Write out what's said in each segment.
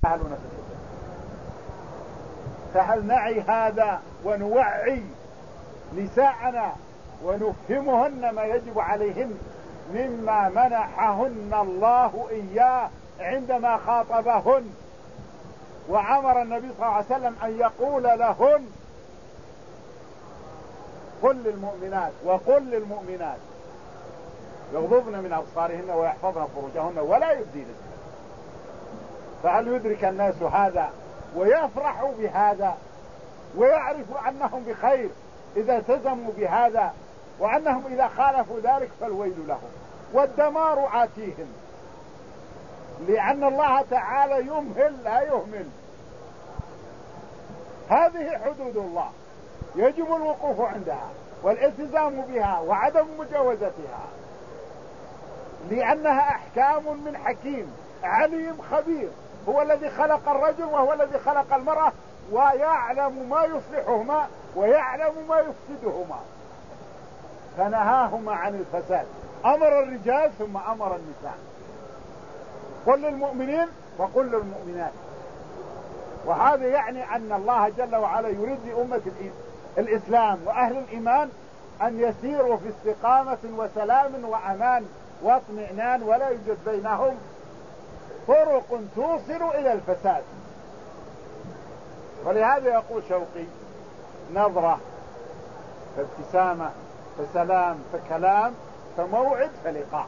يتساهلون في الحجاب. فهل نعي هذا ونوعي نساءنا ونفهمهن ما يجب عليهن مما منحهن الله إياه عندما خاطبهن وعمر النبي صلى الله عليه وسلم أن يقول لهن قل للمؤمنات وقل للمؤمنات يغضضن من أبصارهن ويحفظن فروجهن ولا يبدين. فهل يدرك الناس هذا ويفرحوا بهذا ويعرفوا أنهم بخير إذا التزموا بهذا، وأنهم إذا خالفوا ذلك فالويل لهم والدمار آتيهم، لأن الله تعالى يمهل لا يهمل. هذه حدود الله يجب الوقوف عندها والالتزام بها وعدم مجاوزتها، لأنها أحكام من حكيم عليم خبير، هو الذي خلق الرجل وهو الذي خلق المرأة، ويعلم ما يصلحهما ويعلم ما يفسدهما، فنهاهما عن الفساد. أمر الرجال ثم أمر النساء، قل للمؤمنين وقل للمؤمنات. وهذا يعني أن الله جل وعلا يريد لأمة الإسلام وأهل الإيمان أن يسيروا في استقامة وسلام وأمان واطمئنان، ولا يوجد بينهم طرق توصل إلى الفساد. ولهذا يقول شوقي: نظرة فابتسامة فسلام فكلام فموعد فلقاء.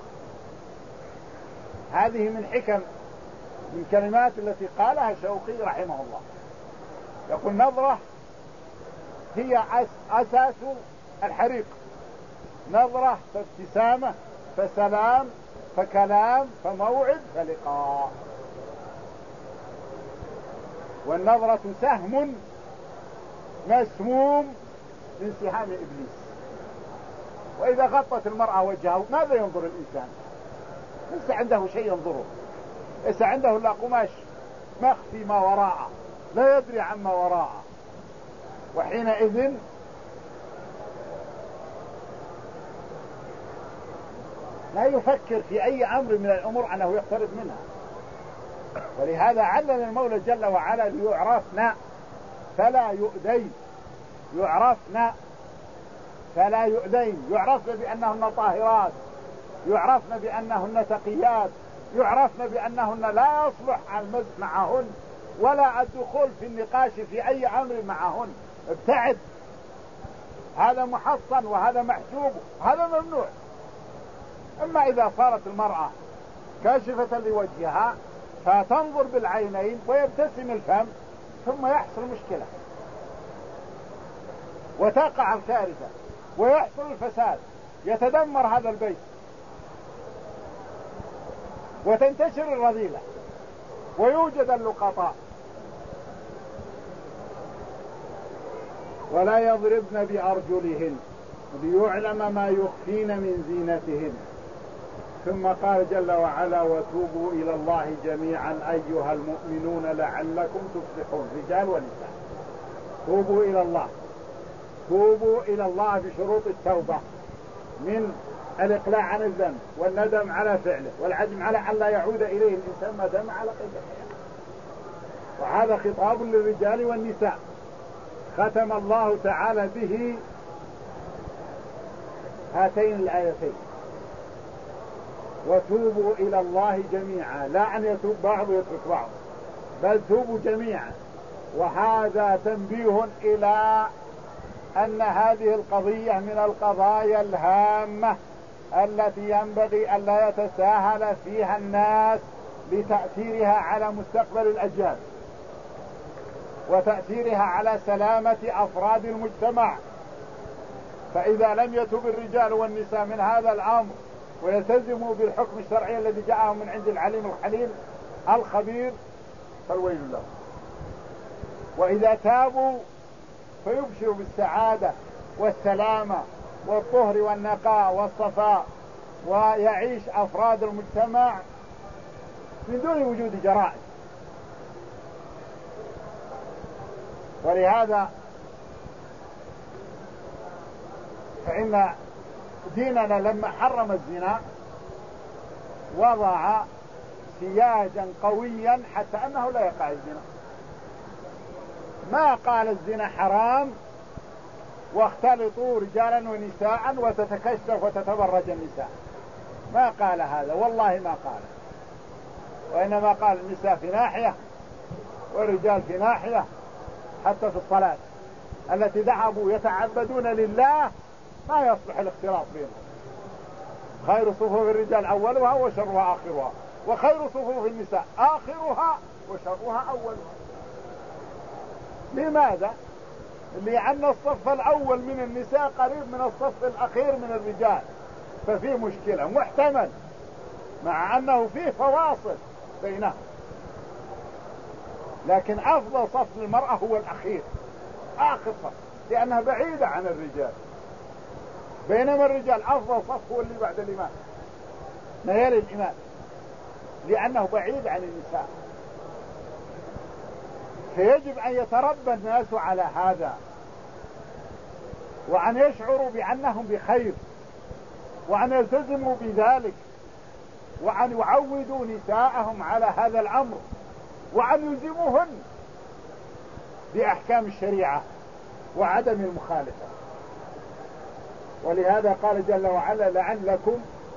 هذه من حكم من كلمات التي قالها شوقي رحمه الله. يقول: نظرة هي أساس الحريق، نظرة فابتسامة فسلام فكلام فموعد فلقاء. والنظرة سهم مسموم من سهام إبليس، وإذا غطت المرأة وجهه ماذا ينظر الإنسان؟ ليس عنده شيء ينظره، ليس عنده إلا قماش مخفي ما وراءه، لا يدري عما وراءه، وحينئذ لا يفكر في أي أمر من الأمور أنه يقترب منها. ولهذا علم المولى جل وعلا ليعرفنا فلا يؤذين، يعرفنا فلا يؤذين، يعرفن بأنهن طاهرات، يعرفن بأنهن تقيات، يعرفن بأنهن لا يصلح المزح معهن ولا الدخول في النقاش في أي أمر معهن، ابتعد، هذا محصن وهذا محجوب وهذا ممنوع. أما إذا صارت المرأة كاشفة لوجهها فتنظر بالعينين ويبتسم الفم، ثم يحصل مشكلة وتقع الكارثة ويحصل الفساد، يتدمر هذا البيت وتنتشر الرذيلة ويوجد اللقطاء. ولا يضربن بأرجلهن ليعلم ما يخفين من زينتهن. ثم قال جل وعلا: وتوبوا إلى الله جميعا أيها المؤمنون لعلكم تفلحون، رجال ونساء. توبوا إلى الله، توبوا إلى الله بشروط التوبة، من الإقلاع عن الذنب والندم على فعله والعزم على أن لا يعود إليه الإنسان ما دام على قيد الحياة. وهذا خطاب للرجال والنساء، ختم الله تعالى به هاتين الآيتين: وتوبوا إلى الله جميعا، لا أن يتوب بعض ويترك بعض، بل توبوا جميعا. وهذا تنبيه إلى أن هذه القضية من القضايا الهامة التي ينبغي أن لا يتساهل فيها الناس لتأثيرها على مستقبل الأجيال وتأثيرها على سلامة أفراد المجتمع. فإذا لم يتب الرجال والنساء من هذا الأمر ويلتزموا بالحكم الشرعي الذي جاءهم من عند العليم الحليم الخبير فالويل لهم. وإذا تابوا فيبشروا بالسعادة والسلامة والطهر والنقاء والصفاء، ويعيش أفراد المجتمع من دون وجود جرائم. ولهذا فإن ديننا لما حرم الزنا وضع احتياجا قويا حتى أنه لا يقع الزنا. ما قال الزنا حرام واختلطوا رجالا ونساء وتتكشف وتتبرج النساء، ما قال هذا، والله ما قال، وإنما قال النساء في ناحية والرجال في ناحية. حتى في الصلاة التي ذهبوا يتعبدون لله ما يصلح الاختلاط بينهم. خير صفوف الرجال أولها وشرها آخرها، وخير صفوف النساء آخرها وشرها أولها. لماذا؟ لأن الصف الأول من النساء قريب من الصف الأخير من الرجال، ففيه مشكلة محتمل، مع أنه فيه فواصل بينهم، لكن أفضل صف للمرأة هو الأخير، آخر صف، لأنها بعيدة عن الرجال، بينما الرجال أفضل صف هو اللي بعد الإمام، ما يلي الإمام، لأنه بعيد عن النساء. فيجب أن يتربى الناس على هذا، وأن يشعروا بأنهم بخير، وأن يلتزموا بذلك، وأن يعودوا نساءهم على هذا الأمر، وأن يلزموهن بأحكام الشريعة وعدم المخالفة. ولهذا قال جل وعلا لعلكم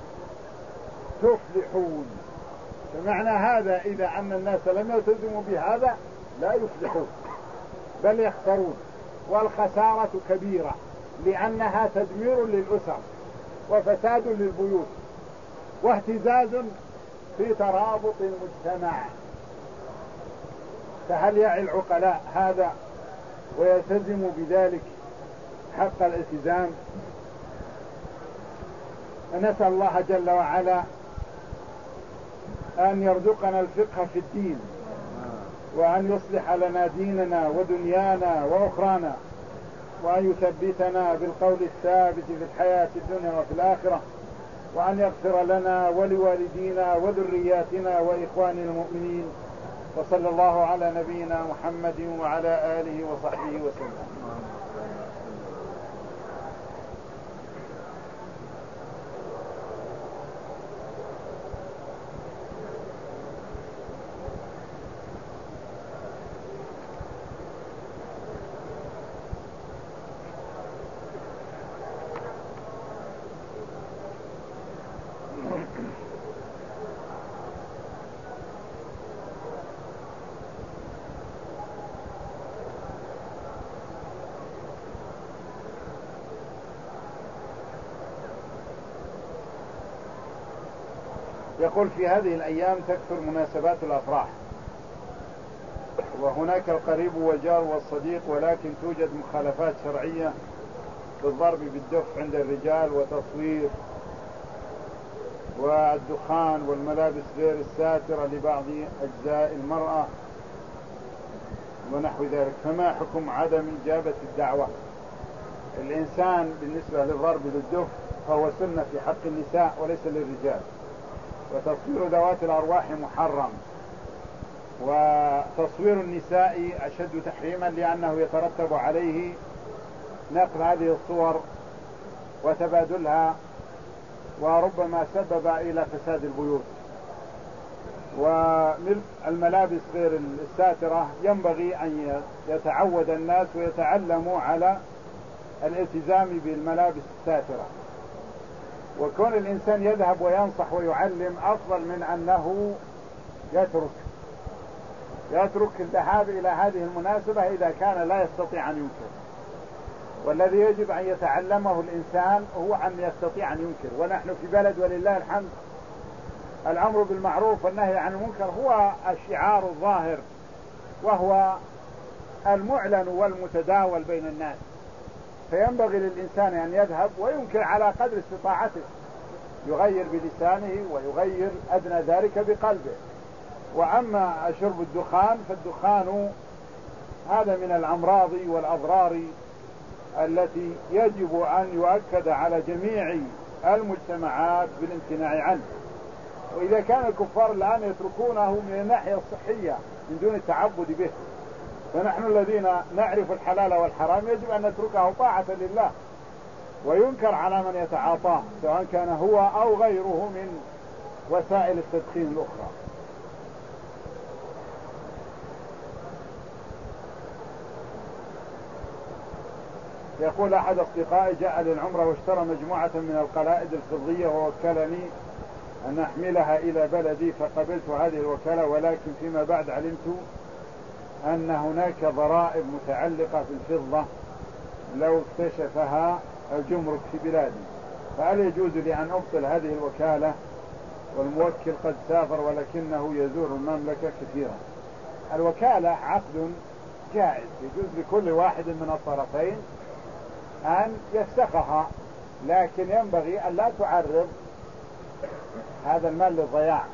تفلحون. فمعنى هذا إذا أن الناس لم يلتزموا بهذا لا يفلحون بل يخسرون، والخسارة كبيرة، لأنها تدمير للأسر وفساد للبيوت واهتزاز في ترابط المجتمع. فهل يعي العقلاء هذا ويلتزموا بذلك حق الالتزام؟ نسأل الله جل وعلا أن يرزقنا الفقه في الدين، وأن يصلح لنا ديننا ودنيانا وأخرانا، وأن يثبتنا بالقول الثابت في الحياة الدنيا وفي الآخرة، وأن يغفر لنا ولوالدينا وذرياتنا وإخواننا المؤمنين. وصلى الله على نبينا محمد وعلى آله وصحبه وسلم. يقول في هذه الأيام تكثر مناسبات الأفراح، وهناك القريب والجار والصديق، ولكن توجد مخالفات شرعية بالضرب بالدف عند الرجال وتصوير والدخان والملابس غير الساترة لبعض أجزاء المرأة ونحو ذلك. فما حكم عدم إجابة الدعوة؟ الإنسان بالنسبة للضرب بالدف فهو سنة في حق النساء وليس للرجال، وتصوير ذوات الأرواح محرم، وتصوير النساء أشد تحريما لأنه يترتب عليه نقل هذه الصور وتبادلها، وربما سبب إلى فساد البيوت. والملابس غير الساترة ينبغي أن يتعود الناس ويتعلموا على الالتزام بالملابس الساترة، وكون الإنسان يذهب وينصح ويعلم أفضل من أنه يترك الذهاب إلى هذه المناسبة إذا كان لا يستطيع أن ينكر. والذي يجب أن يتعلمه الإنسان هو أن يستطيع أن ينكر. ونحن في بلد ولله الحمد الأمر بالمعروف والنهي عن المنكر هو الشعار الظاهر، وهو المعلن والمتداول بين الناس، فينبغي للإنسان أن يذهب وينكر على قدر استطاعته، يغير بلسانه ويغير أدنى ذلك بقلبه. وأما شرب الدخان فالدخان هذا من الأمراض والأضرار التي يجب أن يؤكد على جميع المجتمعات بالامتناع عنه. وإذا كان الكفار الآن يتركونه من الناحية الصحية من دون التعبد به، فنحن الذين نعرف الحلال والحرام يجب أن نتركه طاعة لله، وينكر على من يتعاطاه سواء كان هو أو غيره من وسائل التدخين الأخرى. يقول أحد أصدقائي جاء للعمرة واشترى مجموعة من القلائد الفضية ووكلني أن أحملها إلى بلدي، فقبلت هذه الوكالة، ولكن فيما بعد علمت أن هناك ضرائب متعلقة بالفضة لو اكتشفها الجمرك في بلادي، فهل يجوز لي أن أبطل هذه الوكالة والموكل قد سافر ولكنه يزور المملكة كثيرا؟ الوكالة عقد جائز، يجوز لكل واحد من الطرفين أن يفسخها، لكن ينبغي أن لا تعرض هذا المال للضياع،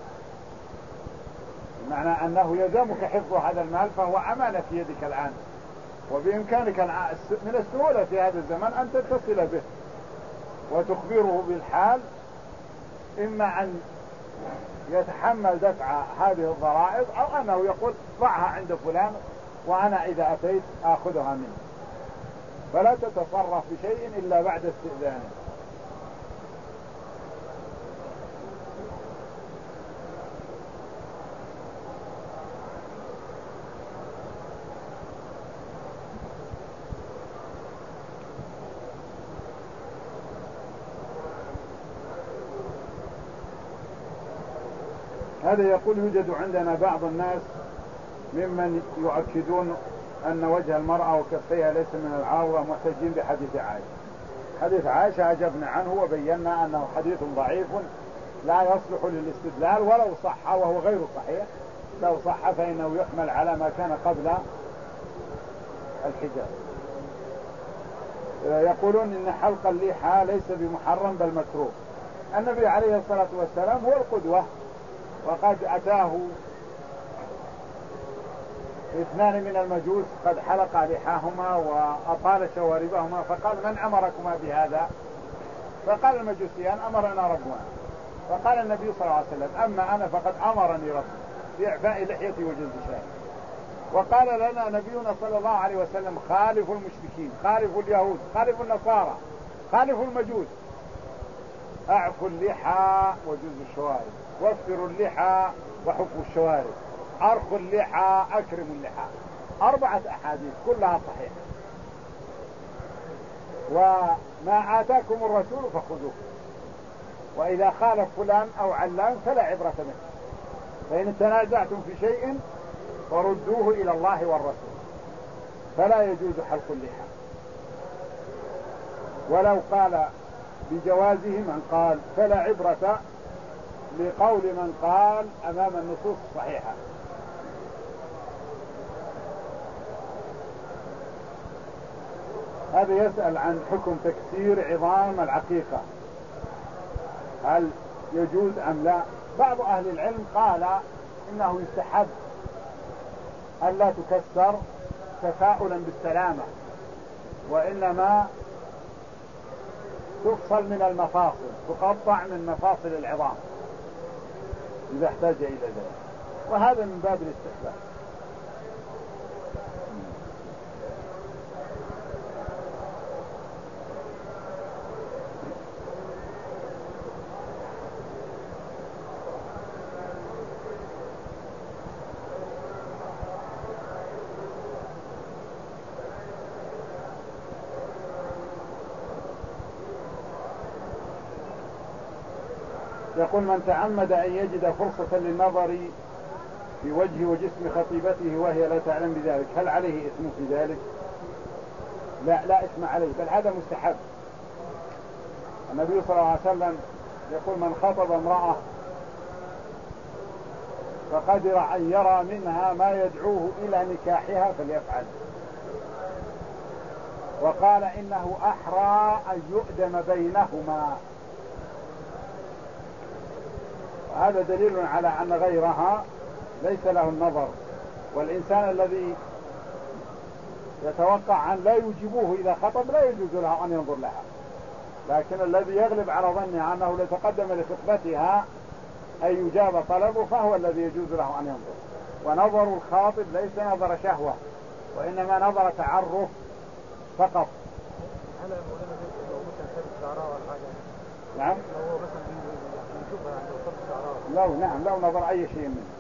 بمعنى أنه يلزمك حفظ هذا المال، فهو أمانة في يدك الآن، وبإمكانك من السهولة في هذا الزمن أن تتصل به وتخبره بالحال، إما أن يتحمل دفع هذه الضرائب أو أنه يقول ضعها عند فلان وأنا إذا أتيت آخذها منه، فلا تتصرف بشيء إلا بعد استئذانه. هذا يقول يوجد عندنا بعض الناس ممن يؤكدون أن وجه المرأة وكفيها ليس من العورة، محتجين بحديث عائشة. حديث عائشة أجبنا عنه وبينا أنه حديث ضعيف لا يصلح للاستدلال، ولو صح وهو غير صحيح، لو صح فإنه يحمل على ما كان قبل الحجاب. يقولون إن حلق اللحى ليس بمحرم بل مكروه. النبي عليه الصلاة والسلام هو القدوة، وقد أتاه اثنان من المجوس قد حلق لحاهما وأطال شواربهما، فقال من أمركما بهذا؟ فقال المجوسيان أمرنا ربنا. فقال النبي صلى الله عليه وسلم أما أنا فقد أمرني ربي بإعفاء لحيتي وجلد شعري. وقال لنا نبينا صلى الله عليه وسلم خالفوا المشركين، خالفوا اليهود، خالفوا النصارى، خالفوا المجوس، أعفوا اللحى وجلدوا الشوارب، وفروا اللحى وحفوا الشوارب، أرخوا اللحى أكرموا اللحى. 4 أحاديث كلها صحيحة. وما آتاكم الرسول فخذوه، وإذا خالف فلان أو علان فلا عبرة به، فإن تنازعتم في شيء فردوه إلى الله والرسول، فلا يجوز حلق اللحى. ولو قال بجوازه من قال، فلا عبرة لقول من قال أمام النصوص الصحيحة. هذا يسأل عن حكم تكسير عظام العقيقة، هل يجوز أم لا؟ بعض أهل العلم قال إنه يستحب أن لا تكسر تفاؤلا بالسلامة، وإنما تفصل من المفاصل، تقطع من مفاصل العظام إذا احتاج إلى ذلك، وهذا من باب الاستحباب. يقول من تعمد أن يجد فرصة للنظر في وجه وجسم خطيبته وهي لا تعلم بذلك، هل عليه إثم في ذلك؟ لا إثم عليه، بل هذا مستحب. النبي صلى الله عليه وسلم يقول من خطب امرأة فقدر أن يرى منها ما يدعوه إلى نكاحها فليفعل، وقال إنه أحرى أن يؤدم بينهما. هذا دليل على أن غيرها ليس له النظر، والإنسان الذي يتوقع أن لا يجيبوه إذا خطب لا يجوز له أن ينظر لها، لكن الذي يغلب على ظنه أنه لو تقدم لخطبتها أن يجاب طلبه فهو الذي يجوز له أن ينظر. ونظر الخاطب ليس نظر شهوة، وإنما نظر تعرف فقط. نعم لو نظر أي شيء منه.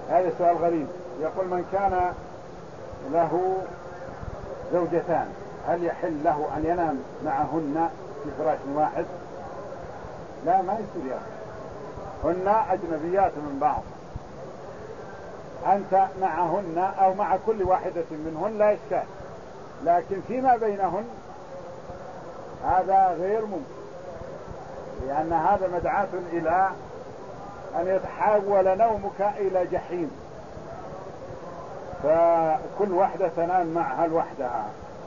هذا سؤال غريب. يقول من كان له زوجتان هل يحل له أن ينام معهن في فراش واحد؟ لا، ما يصير يا أخي، هن أجنبيات من بعض، أنت معهن أو مع كل واحدة منهن لا إشكال، لكن فيما بينهن هذا غير ممكن، لأن هذا مدعاة إلى أن يتحول نومك إلى جحيم، فكل واحدة تنام معها لوحدها.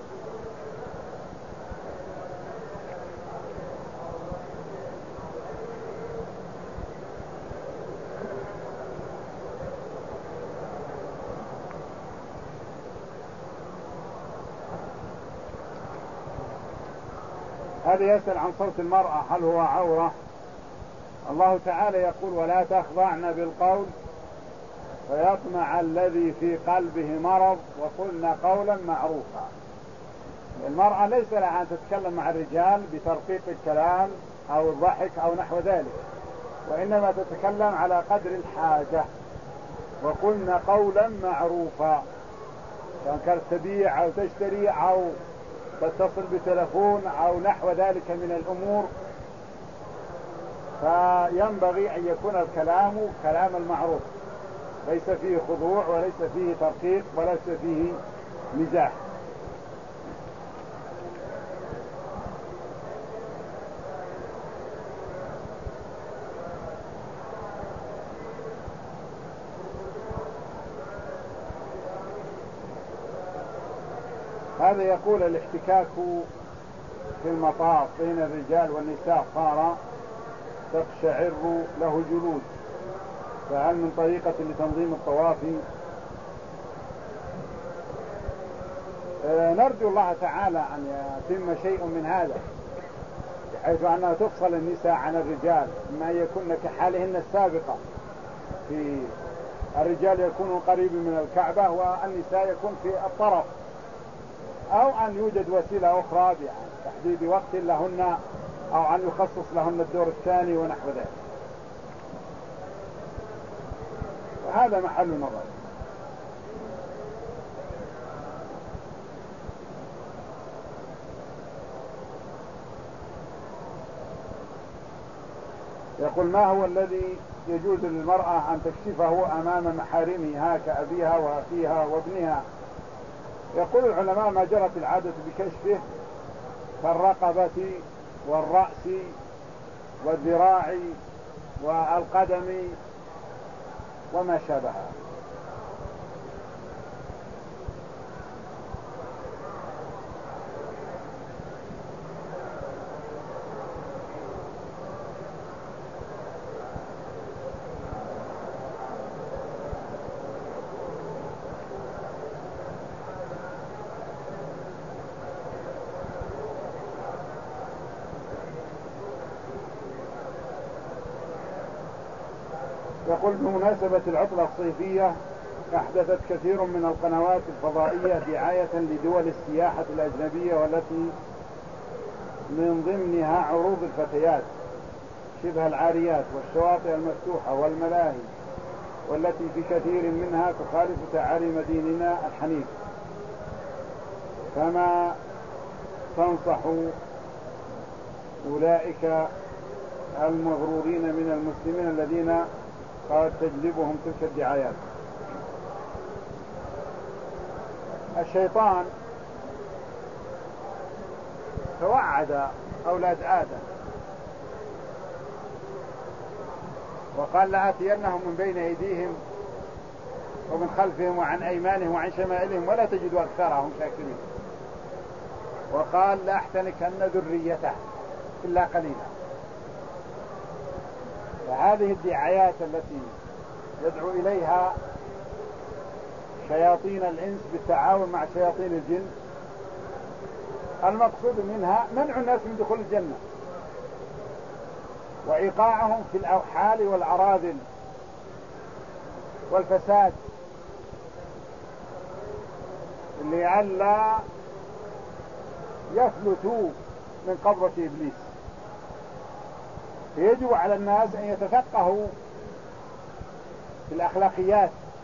هذا يسأل عن صوت المرأة هل هو عورة؟ الله تعالى يقول ولا تخضعن بالقول فيطمع الذي في قلبه مرض وقلنا قولا معروفا. المرأة ليس لها أن تتكلم مع الرجال بترقيق الكلام أو الضحك أو نحو ذلك، وإنما تتكلم على قدر الحاجة. وقلنا قولا معروفا، كانت تبيع أو تشتري أو تتصل بتلفون أو نحو ذلك من الأمور، فينبغي أن يكون الكلام كلام المعروف، ليس فيه خضوع وليس فيه ترقيق وليس فيه مزاح. هذا يقول الاحتكاك في المطاف بين الرجال والنساء صار تقشعر له جلود، فهل من طريقة لتنظيم الطواف؟ نرجو الله تعالى أن يتم شيء من هذا، بحيث أنها تفصل النساء عن الرجال، ما يكون كحالهن السابقة، في الرجال يكونوا قريب من الكعبة والنساء يكون في الطرف، أو أن يوجد وسيلة أخرى بتحديد وقت لهن، أو أن يخصص لهن الدور الثاني ونحو ذلك، وهذا محل نظر. يقول ما هو الذي يجوز للمرأة أن تكشفه أمام محارمها كأبيها وأخيها وابنها؟ يقول العلماء ما جرت العادة بكشفه كالرقبة والرأس والذراع والقدم وما شابهها. يقول بمناسبة العطلة الصيفية أحدثت كثير من القنوات الفضائية دعاية لدول السياحة الأجنبية، والتي من ضمنها عروض الفتيات شبه العاريات والشواطئ المفتوحة والملاهي، والتي في كثير منها تخالف تعاليم ديننا الحنيف، فما تنصح أولئك المغرورين من المسلمين الذين قد تجلبهم تلك الدعايات؟ الشيطان توعد أولاد آدم وقال لآتينهم من بين أيديهم ومن خلفهم وعن أيمانهم وعن شمائلهم ولا تجد أكثرهم شاكرين، وقال لأحتنكن ذريته إلا قليلا. فهذه الدعايات التي يدعو إليها شياطين الإنس بالتعاون مع شياطين الجن، المقصود منها منع الناس من دخول الجنة وإيقاعهم في الأوحال والأراذل والفساد، لئلا يفلتوا من قبضة إبليس. فيجب على الناس أن يتفقهوا في الأخلاقيات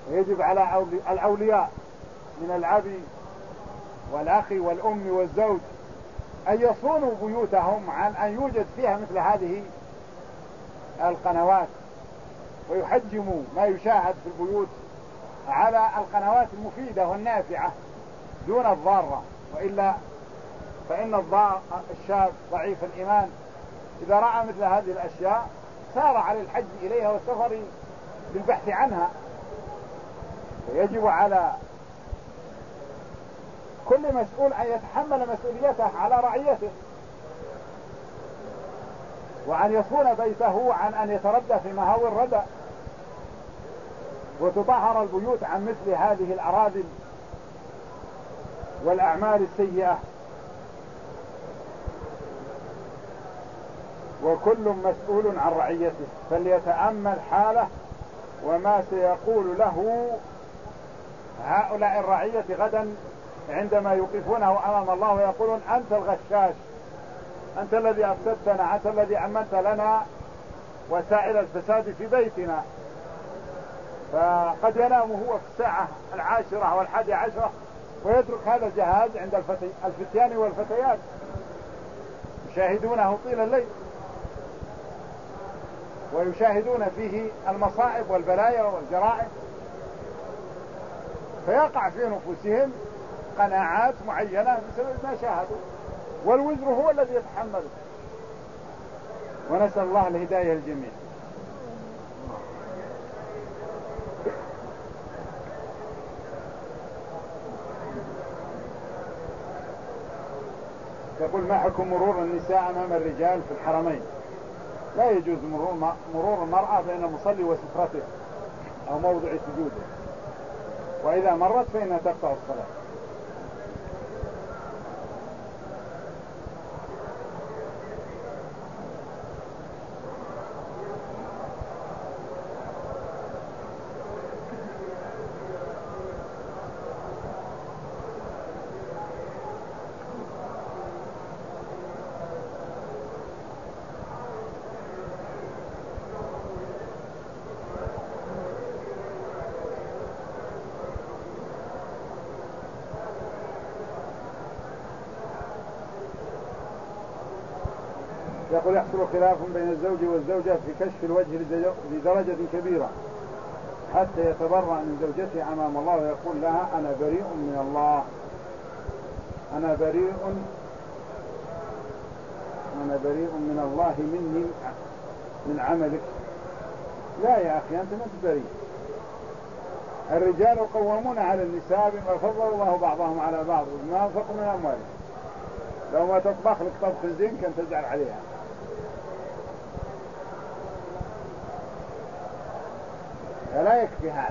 ويجب على الأولياء من الأب والأخ والأم والزوج أن يصونوا بيوتهم عن أن يوجد فيها مثل هذه القنوات، ويحجموا ما يشاهد في البيوت على القنوات المفيدة والنافعة دون الضارة. وإلا فإن الشاب ضعيف الإيمان إذا رأى مثل هذه الأشياء سار على الحج إليها والسفر للبحث عنها. ويجب على كل مسؤول أن يتحمل مسؤوليته على رعيته، وأن يصون بيته عن أن يتردى في مهاوي الردى، وتطهر البيوت عن مثل هذه الأراذل والأعمال السيئة. وكل مسؤول عن رعيته فليتأمل حاله وما سيقول له هؤلاء الرعية غدا عندما يوقفونه أمام الله ويقولون أنت الغشاش، أنت الذي أفسدتنا، أنت الذي عملت لنا وسائل الفساد في بيتنا. فقد ينام هو في الساعة 10 أو 11 ويترك هذا الجهاز عند الفتيان والفتيات يشاهدونه طيل الليل، ويشاهدون فيه المصائب والبلايا والجرائم، فيقع في نفوسهم قناعات معينة بسبب ما شاهدوا، والوزر هو الذي يتحمله. ونسأل الله الهداية للجميع. يقول ما حكم مرور النساء أمام الرجال في الحرمين؟ لا يجوز مرور المرأة بين المصلي وسترته أو موضع سجوده، وإذا مرت فإنها تقطع الصلاة. يقول يحصل خلاف بين الزوج والزوجة في كشف الوجه لدرجة كبيرة حتى يتبرأ من زوجته أمام الله ويقول لها أنا بريء من الله، أنا بريء من الله مني من عملك. لا يا أخي أنت ما بريء. الرجال قوامون على النساء بما فضل الله بعضهم على بعض وبما أنفقوا من أموالهم. لو ما تطبخ لك طبخ زين كان تزعل عليها. فلا يكفي هذا،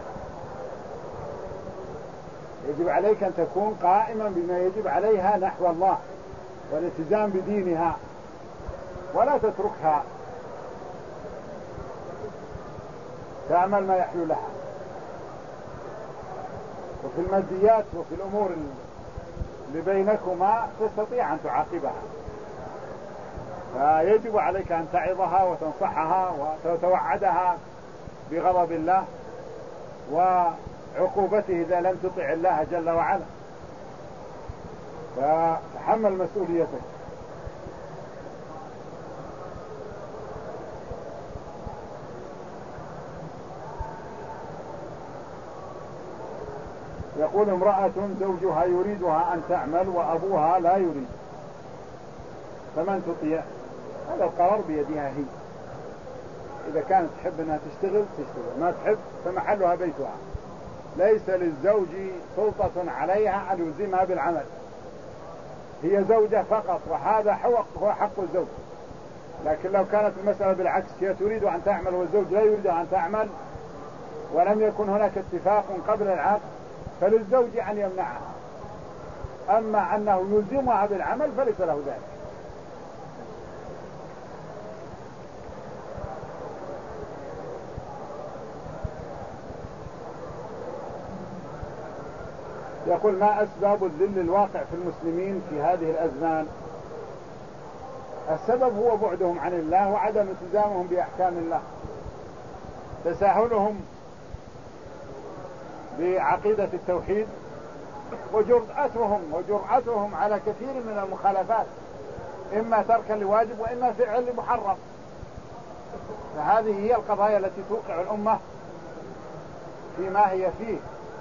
يجب عليك أن تكون قائما بما يجب عليها نحو الله والالتزام بدينها، ولا تتركها تعمل ما يحلو لها. وفي الماديات وفي الأمور اللي بينكما تستطيع أن تعاقبها، فيجب عليك أن تعظها وتنصحها وتتوعدها بغضب الله وعقوبته إذا لم تطع الله جل وعلا، فتحمل مسؤوليتك. يقول امرأة زوجها يريدها أن تعمل وأبوها لا يريد، فمن تطيع؟ هذا القرار بيدها هي. إذا كانت تحب أنها تشتغل تشتغل، ما تحب فمحلها بيتها. ليس للزوج سلطة عليها أن يلزمها بالعمل، هي زوجة فقط، وهذا هو حق الزوج. لكن لو كانت المسألة بالعكس، هي تريد أن تعمل والزوج لا يريد أن تعمل ولم يكن هناك اتفاق قبل العقد، فللزوج أن يمنعها. أما أنه يلزمها بالعمل فليس له ذلك. يقول ما أسباب الذل الواقع في المسلمين في هذه الأزمان؟ السبب هو بعدهم عن الله وعدم التزامهم بأحكام الله، تساهلهم بعقيدة التوحيد، وجرأتهم على كثير من المخالفات، إما تركا لواجب وإما فعل لمحرم. فهذه هي القضايا التي توقع الأمة فيما هي فيه.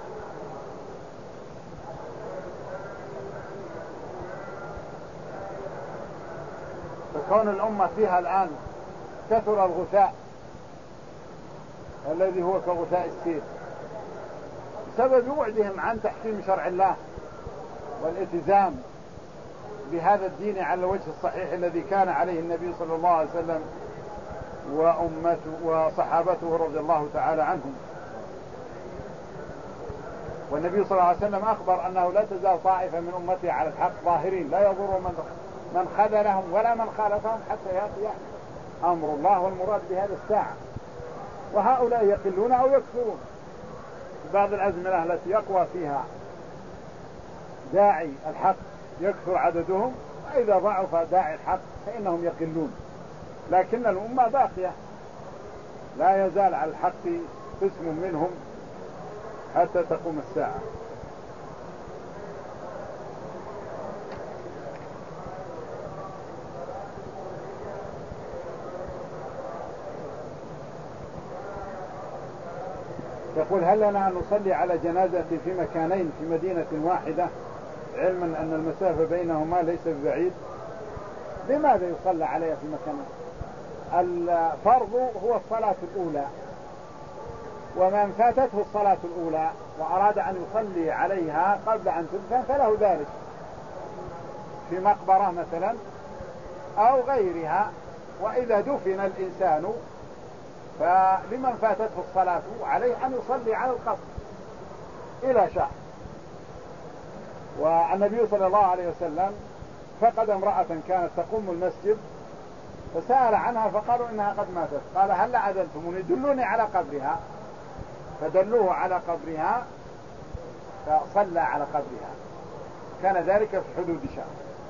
فكون الأمة فيها الآن كثر الغثاء الذي هو كغثاء السيل بسبب بعدهم عن تحكيم شرع الله والالتزام بهذا الدين على الوجه الصحيح الذي كان عليه النبي صلى الله عليه وسلم وأمته وصحابته رضي الله تعالى عنهم. والنبي صلى الله عليه وسلم أخبر أنه لا تزال طائفة من أمته على الحق ظاهرين لا يضر من خذلهم ولا من خالفهم حتى يأتي أمر الله، والمراد بهذا الساعة. وهؤلاء يقلون أو يكثرون. بعض الأزمنة التي يقوى فيها داعي الحق يكثر عددهم، وإذا ضعف داعي الحق فإنهم يقلون. لكن الأمة باقية لا يزال على الحق قسم منهم حتى تقوم الساعة. يقول: هل لنا أن نصلي على جنازة في مكانين في مدينة واحدة علما أن المسافة بينهما ليس ببعيد؟ لماذا يصلى عليها في مكانين؟ الفرض هو الصلاة الأولى، ومن فاتته الصلاة الأولى وأراد أن يصلي عليها قبل أن تدفن فله ذلك في مقبرة مثلا أو غيرها. وإذا دفن الإنسان فلمن فاتته الصلاة عليه أن يصلي على القبر إلى شاء. والنبي صلى الله عليه وسلم فقد امرأة كانت تقوم المسجد فسأل عنها فقالوا إنها قد ماتت، قال: هل أذنتموني دلوني على قبرها؟ فدلوه على قبرها فصلى على قبرها. كان ذلك في حدود شهر.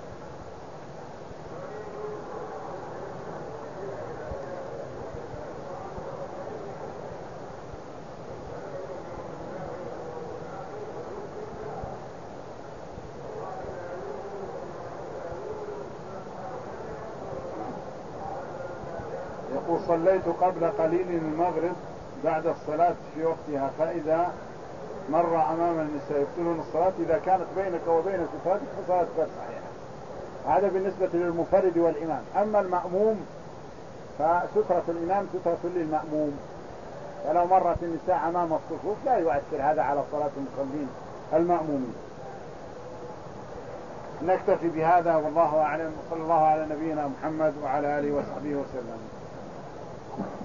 يقول: صليت قبل قليل المغرب بعد الصلاة في وقتها، فإذا مر أمام النساء يبطلون الصلاة، إذا كانت بينك وبين سترتك فصلاتك صحيحة. هذا بالنسبة للمنفرد والإمام. أما المأموم فسترة الإمام سترة للمأموم، فلو مرت النساء أمام الصفوف لا يؤثر هذا على صلاة المصلين المأمومين. نكتفي بهذا والله أعلم، صلى الله على نبينا محمد وعلى آله وصحبه وسلم.